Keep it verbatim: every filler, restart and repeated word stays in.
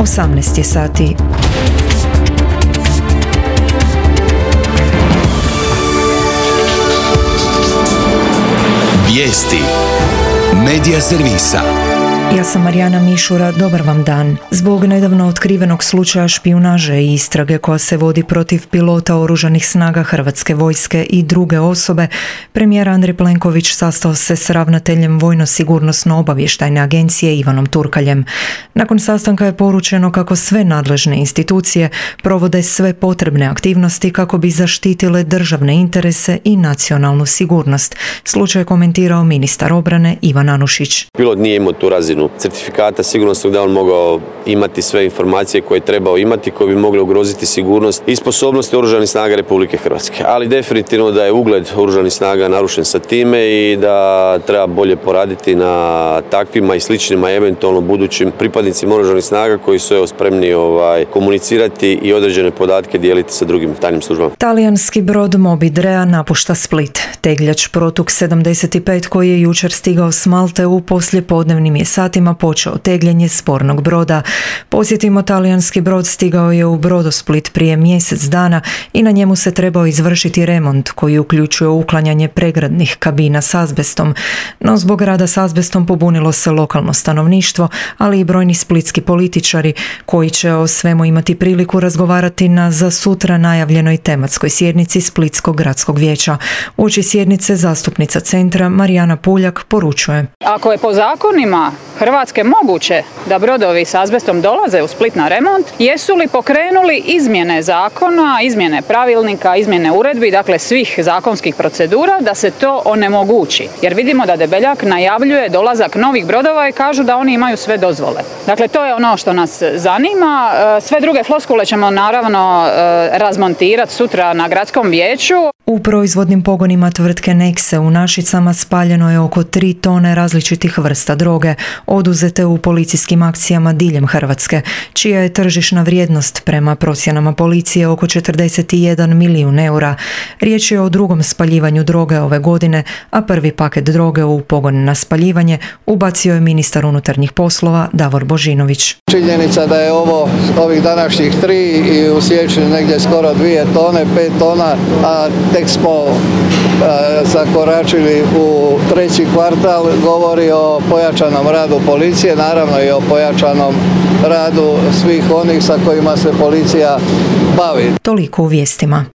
osamnaest je sati. Vijesti Medija servisa. Ja sam Marijana Mišura, dobar vam dan. Zbog nedavno otkrivenog slučaja špijunaže i istrage koja se vodi protiv pilota oružanih snaga Hrvatske vojske i druge osobe, premijer Andrej Plenković sastao se s ravnateljem Vojno-sigurnosno-obavještajne agencije Ivanom Turkaljem. Nakon sastanka je poručeno kako sve nadležne institucije provode sve potrebne aktivnosti kako bi zaštitile državne interese i nacionalnu sigurnost. Slučaj je komentirao ministar obrane Ivan Anušić. Pilot nije imao tu razinu certifikata sigurnosnog da on mogao imati sve informacije koje je trebao imati, koje bi mogle ugroziti sigurnost i sposobnosti Oružanih snaga Republike Hrvatske. Ali definitivno da je ugled Oružanih snaga narušen sa time i da treba bolje poraditi na takvima i sličnima eventualno budućim pripadnicima Oružanih snaga koji su evo, spremni ovaj, komunicirati i određene podatke dijeliti sa drugim tajnim službama. Talijanski brod Moby Drea napušta Split. Tegljač Protuk sedamdeset pet koji je jučer stigao s Malte u poslijepodnevnim je satima počeo tegljenje spornog broda. Podsjetimo, talijanski brod stigao je u Brodosplit prije mjesec dana i na njemu se trebao izvršiti remont koji uključuje uklanjanje pregradnih kabina s azbestom. No zbog rada s azbestom pobunilo se lokalno stanovništvo, ali i brojni splitski političari koji će o svemu imati priliku razgovarati na za sutra najavljenoj tematskoj sjednici Splitskog gradskog vijeća. Uoči sjednice zastupnica Centra Marijana Puljak poručuje: Ako je po zakonima Hrvatske moguće da brodovi s azbestom dolaze u Split na remont, jesu li pokrenuli izmjene zakona, izmjene pravilnika, izmjene uredbi, dakle svih zakonskih procedura da se to onemogući? Jer vidimo da Debeljak najavljuje dolazak novih brodova i kažu da oni imaju sve dozvole. Dakle, to je ono što nas zanima. Sve druge floskule ćemo naravno razmontirati sutra na gradskom vijeću. U proizvodnim pogonima tvrtke Nexe u Našicama spaljeno je oko tri tone različitih vrsta droge, oduzete u policijskim akcijama diljem Hrvatske, čija je tržišna vrijednost prema procjenama policije oko četrdeset jedan milijun eura. Riječ je o drugom spaljivanju droge ove godine, a prvi paket droge u pogon na spaljivanje ubacio je ministar unutarnjih poslova Davor Božinović. Činjenica da je ovo ovih današnjih tri i u siječnju negdje skoro dvije tone, pet tona, a tek smo zakoračili u treći kvartal, govori o pojačanom radu policije, naravno i o pojačanom radu svih onih sa kojima se policija bavi. Toliko u vijestima.